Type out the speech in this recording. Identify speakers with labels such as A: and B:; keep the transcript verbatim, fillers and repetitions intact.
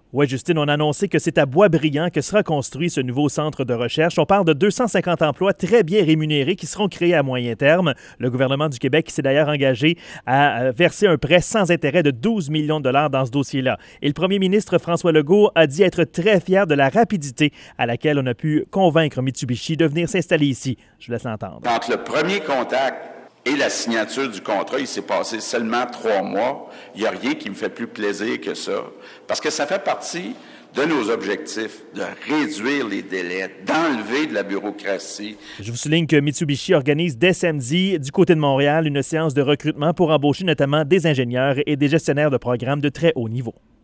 A: Oui, Justine, on a annoncé que c'est à Boisbriand que sera construit ce nouveau centre de recherche. On parle de deux cent cinquante emplois très bien rémunérés qui seront créés à moyen terme. Le gouvernement du Québec s'est d'ailleurs engagé à verser un prêt sans intérêt de douze millions de dollars dans ce dossier-là. Et le premier ministre François Legault a dit être très fier de la rapidité à laquelle on a pu convaincre Mitsubishi de venir s'installer ici. Je vous laisse l'entendre.
B: Entre le premier contact et la signature du contrat, il s'est passé seulement trois mois. Il n'y a rien qui me fait plus plaisir que ça. Parce que ça fait partie de nos objectifs, de réduire les délais, d'enlever de la bureaucratie.
A: Je vous souligne que Mitsubishi organise dès samedi, du côté de Montréal, une séance de recrutement pour embaucher notamment des ingénieurs et des gestionnaires de programmes de très haut niveau.